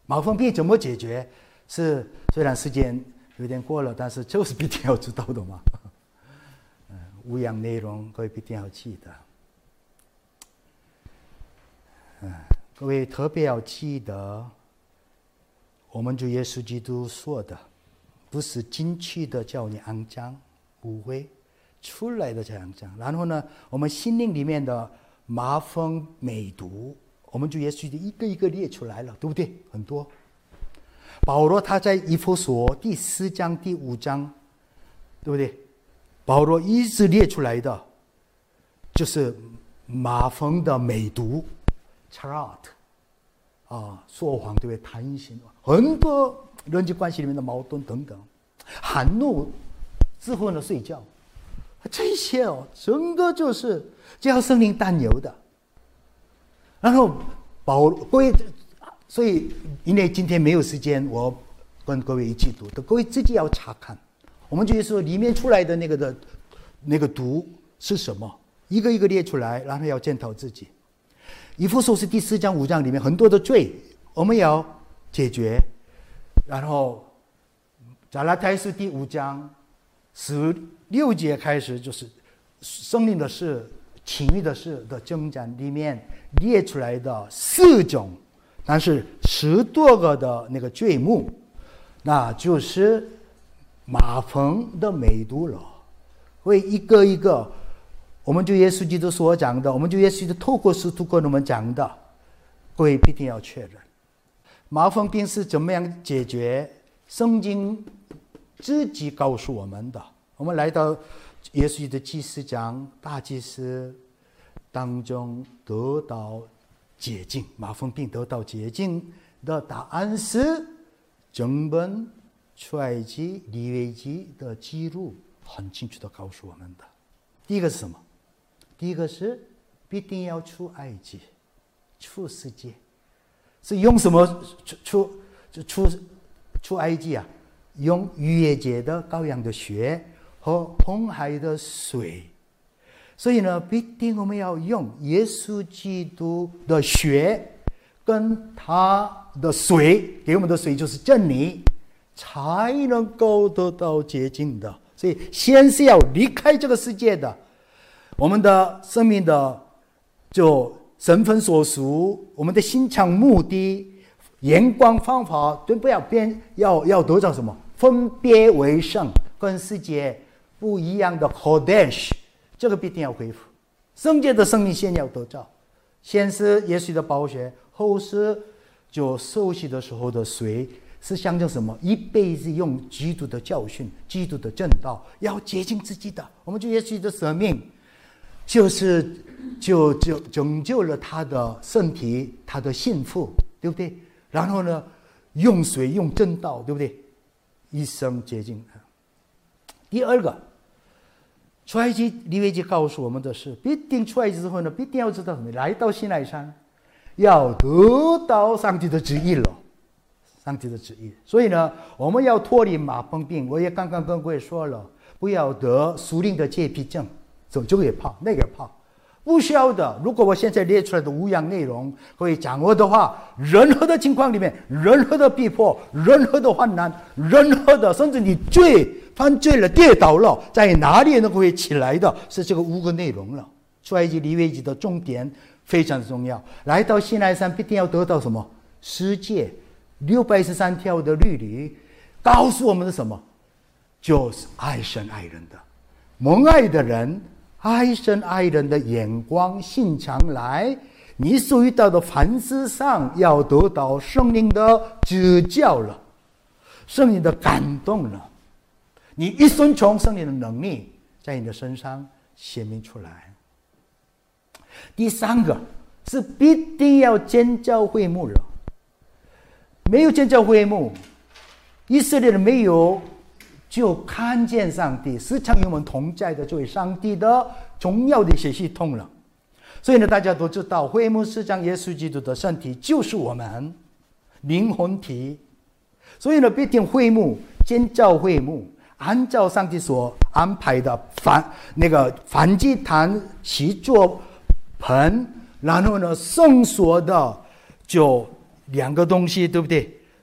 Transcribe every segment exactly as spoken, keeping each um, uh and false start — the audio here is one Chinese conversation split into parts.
麻风病怎么解决？是虽然时间有点过了，但是就是必定要知道的嘛。嗯，无氧内容各位必定要记得。嗯，各位特别要记得，我们主耶稣基督说的，不是进去的叫你肮脏污秽，出来的叫肮脏。然后呢，我们心灵里面的麻风美毒，我们主耶稣基督一个一个列出来了，对不对？很多。保罗他在以弗所第四章第五章，对不对？保罗一直列出来的就是麻风的美毒 charat 啊，说谎，对不对？贪心，很多人际关系里面的矛盾等等，含怒之后呢睡觉，这些哦，整个就是就要圣灵担忧的。然后保各位，所以因为今天没有时间，我跟各位一起读的，各位自己要查看。我们就是说里面出来的那个的那个毒是什么，一个一个列出来，然后要检讨自己。以弗所是第四章五章里面很多的罪我们要解决，然后加拉太书第五章十六节开始就是生命的事、情欲的事的征战里面列出来的四种，但是十多个的那个罪目，那就是麻风的美毒了。会一个一个，我们就耶稣基督所讲的，我们就耶稣基督透过使徒跟我们讲的，各位必定要确认。麻风病是怎么样解决？圣经自己告诉我们的。我们来到耶稣的祭司长、大祭司当中得到洁净，麻风病得到洁净的答案是整本出埃及、利未记的记录很清楚地告诉我们的。第一个是什么？第一个是必定要出埃及、出世界，是用什么出出出出埃及啊？用逾越节的羔羊的血和红海的水。所以呢，必定我们要用耶稣基督的血跟他的水，给我们的水就是真理，才能够得到洁净的。所以先是要离开这个世界的，我们的生命的就身份所属，我们的心肠目的、眼光方法都不要变，要要得到什么？分别为圣，跟世界不一样的 Kodesh， 这个必定要恢复。圣洁的生命先要得到，先是耶稣的宝血，后是就受洗的时候的水，是象征什么？一辈子用基督的教训、基督的正道，要洁净自己的。我们就耶稣的生命，就是就就拯救了他的身体，他的幸福，对不对？然后呢，用水用正道，对不对？一生洁净。第二个，出埃及利未记告诉我们的是，必定出埃及之后呢，必定要知道什么？来到西奈山，要得到上帝的旨意了。上帝的旨意，所以呢，我们要脱离麻风病。我也刚刚跟各位说了，不要得属灵的洁癖症，这这个也怕，那个也怕，不需要的。如果我现在列出来的五样内容可以掌握的话，任何的情况里面，任何的逼迫，任何的患难，任何的，甚至你罪犯罪了、跌倒了，在哪里能够会起来的，是这个五个内容了。出埃及利未记的重点非常重要。来到西奈山，必定要得到什么？十诫。六百一十三条的律例告诉我们的什么？就是爱神爱人的，蒙爱的人，爱神爱人的眼光心肠来，你所遇到的凡事上要得到圣灵的指教了，圣灵的感动了，你一顺从圣灵的能力在你的身上显明出来。第三个是必定要建教会幕了。没有建教会幕，以色列人没有就看见上帝，时常与我们同在的作为上帝的重要的一些系统了。所以呢，大家都知道，会幕是将耶稣基督的身体就是我们灵魂体。所以呢，必定会幕、建教会幕，按照上帝所安排的燔那个燔祭坛、洗作盆，然后呢，圣所的就两个东西，对不对？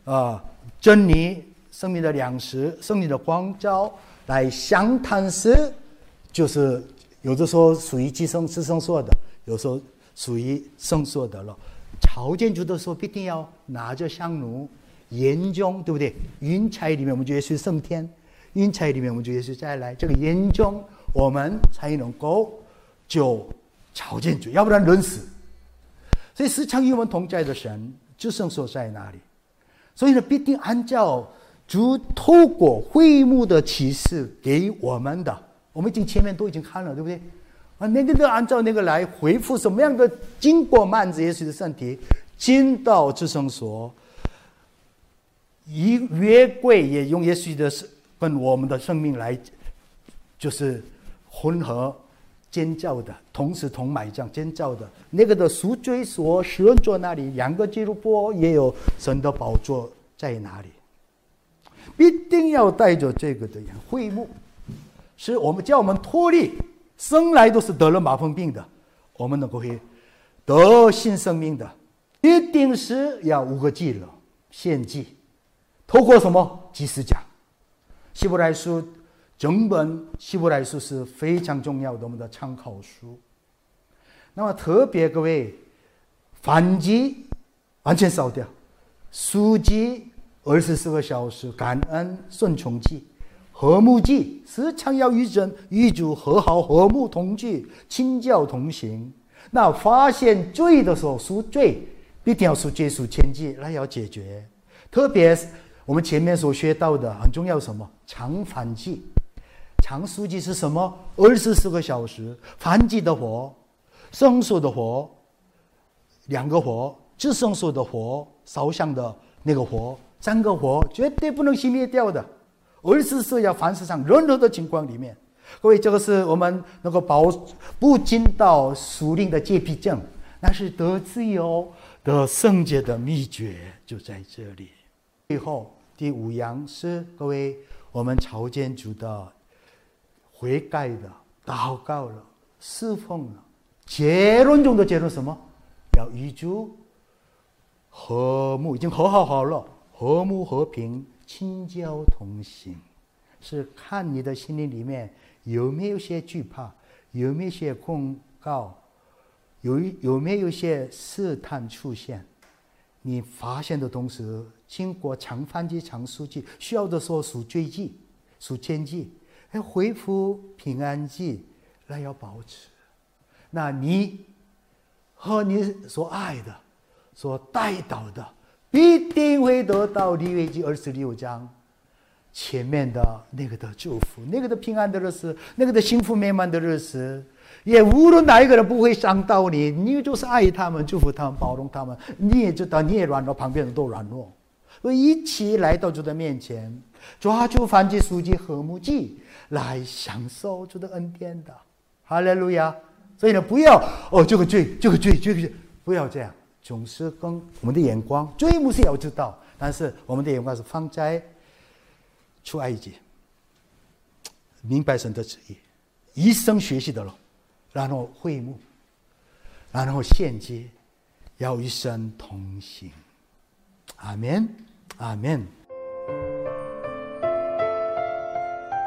呃真理、生命的粮食、生命的光照来相谈时，就是有的时候属于寄生自生所的，有时候属于生所的了。朝见主的时候，必定要拿着香炉研究，对不对？云彩里面我们就耶稣升天，云彩里面我们就耶稣再来，这个研究我们才能够就朝见主，要不然冷死。所以时常与我们同在的神，至圣所在哪里？所以呢，必定按照主透过会幕的启示给我们的，我们已经前面都已经看了，对不对？啊，那个都按照那个来回复什么样的经过幔子耶稣的身体进到至圣所，以约柜也用耶稣的跟我们的生命来，就是混合建造的，同时同埋葬建造的那个的赎罪所、施恩座那里，两个基路伯也有神的宝座在哪里？必定要带着这个的会幕，是我们叫我们脱离生来都是得了麻风病的，我们能够会得新生命的，一定是要五个祭了，献祭，透过什么祭司讲，希伯来书整本希伯来书是非常重要的我们的参考书。那么特别各位，燔祭完全烧掉，赎祭二十四个小时，感恩顺从祭，和睦祭时常要与人与主和好，和睦同居，亲教同行。那发现罪的时候赎罪，必定要赎罪赎愆祭，那要解决。特别我们前面所学到的很重要，什么常燔祭。常赎祭是什么？二十四个小时，燔祭的火，圣所的火，两个火，至圣所的火，烧香的那个火，三个火绝对不能熄灭掉的。二十四要凡事上任何的情况里面，各位，这个是我们能够保不进到属灵的洁癖症，那是得自由、得圣洁的秘诀就在这里。最后第五样是各位我们朝见主的悔改的、祷告了、侍奉了，结论中的结论什么？要与主和睦，已经和好好了，和睦和平，亲交同行。是看你的心灵里面有没有些惧怕，有没有些控告，有有没有些试探出现。你发现的同时，经过常燔祭、常赎祭，需要的时候赎罪祭、赎愆祭，要恢复平安祭，那要保持。那你和你所爱的、所带祷的，必定会得到利未记二十六章前面的那个的祝福，那个的平安的日子，那个的幸福美满的日子。也无论哪一个人不会伤到你，你就是爱他们、祝福他们、包容他们。你也知道，你也软弱，旁边人都软弱，所以一起来到主的面前，抓住燔祭、赎祭、和睦祭，来享受主的恩典的。哈利路亚！所以呢，不要哦，这个罪，这个罪，这个罪，不要这样，总是跟我们的眼光，罪母是要知道，但是我们的眼光是放在出埃及，明白神的旨意，一生学习的了。然后会幕，然后献祭，要与神同行。阿们，阿们。